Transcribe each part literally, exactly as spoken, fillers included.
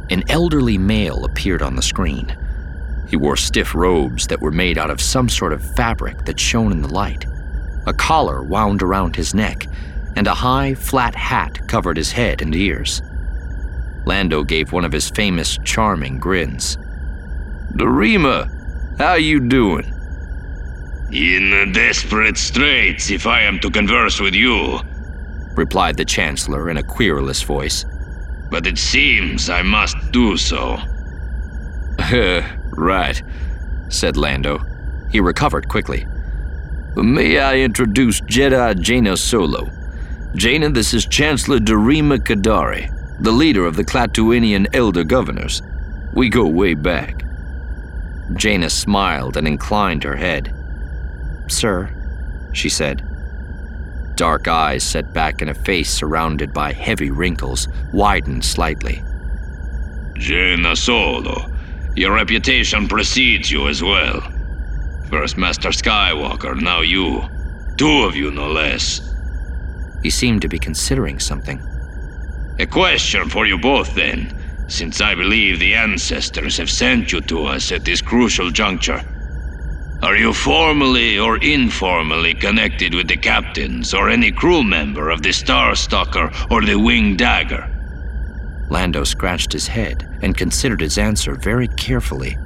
An elderly male appeared on the screen. He wore stiff robes that were made out of some sort of fabric that shone in the light. A collar wound around his neck, and a high, flat hat covered his head and ears. Lando gave one of his famous, charming grins. Darima, how you doing? In desperate straits, if I am to converse with you, replied the Chancellor in a querulous voice. But it seems I must do so. Right, said Lando. He recovered quickly. May I introduce Jedi Jaina Solo? Jaina, this is Chancellor Darima Kadari, the leader of the Klatooinian Elder Governors. We go way back. Jaina smiled and inclined her head. Sir, she said. Dark eyes set back in a face surrounded by heavy wrinkles widened slightly. Jaina Solo, your reputation precedes you as well. First Master Skywalker, now you. Two of you, no less. He seemed to be considering something. A question for you both, then, since I believe the ancestors have sent you to us at this crucial juncture. Are you formally or informally connected with the captains or any crew member of the Starstalker or the Winged Dagger? Lando scratched his head and considered his answer very carefully.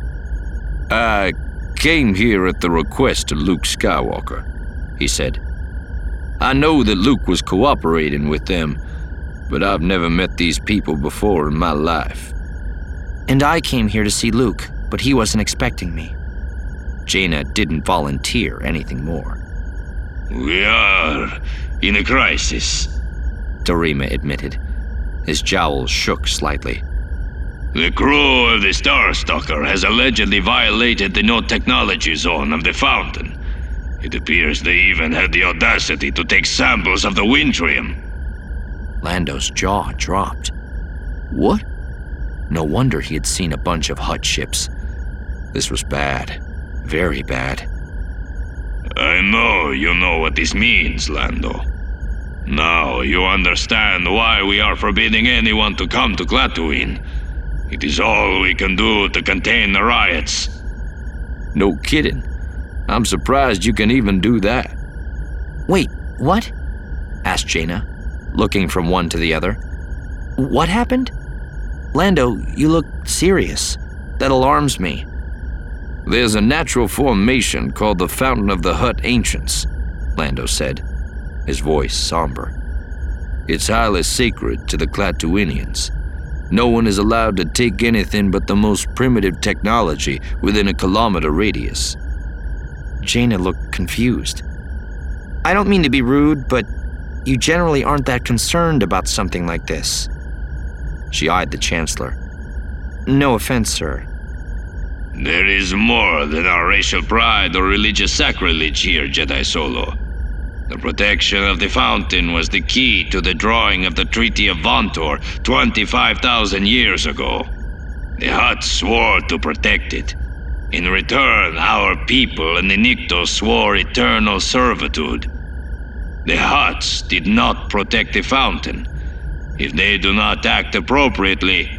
I came here at the request of Luke Skywalker, he said. I know that Luke was cooperating with them, but I've never met these people before in my life. And I came here to see Luke, but he wasn't expecting me. Jaina didn't volunteer anything more. We are in a crisis, Darima admitted. His jowls shook slightly. The crew of the Starstalker has allegedly violated the no-technology zone of the Fountain. It appears they even had the audacity to take samples of the Wintrium. Lando's jaw dropped. What? No wonder he had seen a bunch of Hutt ships. This was bad. Very bad. I know you know what this means, Lando. Now you understand why we are forbidding anyone to come to Klatooine. It is all we can do to contain the riots. No kidding. I'm surprised you can even do that. Wait, what? Asked Jaina, looking from one to the other. What happened? Lando, you look serious. That alarms me. There's a natural formation called the Fountain of the Hutt Ancients, Lando said, his voice somber. It's highly sacred to the Klatooinians. No one is allowed to take anything but the most primitive technology within a kilometer radius. Jaina looked confused. I don't mean to be rude, but you generally aren't that concerned about something like this. She eyed the Chancellor. No offense, sir. There is more than our racial pride or religious sacrilege here, Jedi Solo. The protection of the Fountain was the key to the drawing of the Treaty of Vontor twenty-five thousand years ago. The Hutt swore to protect it. In return, our people and the Nikto swore eternal servitude. The Hutts did not protect the Fountain. If they do not act appropriately,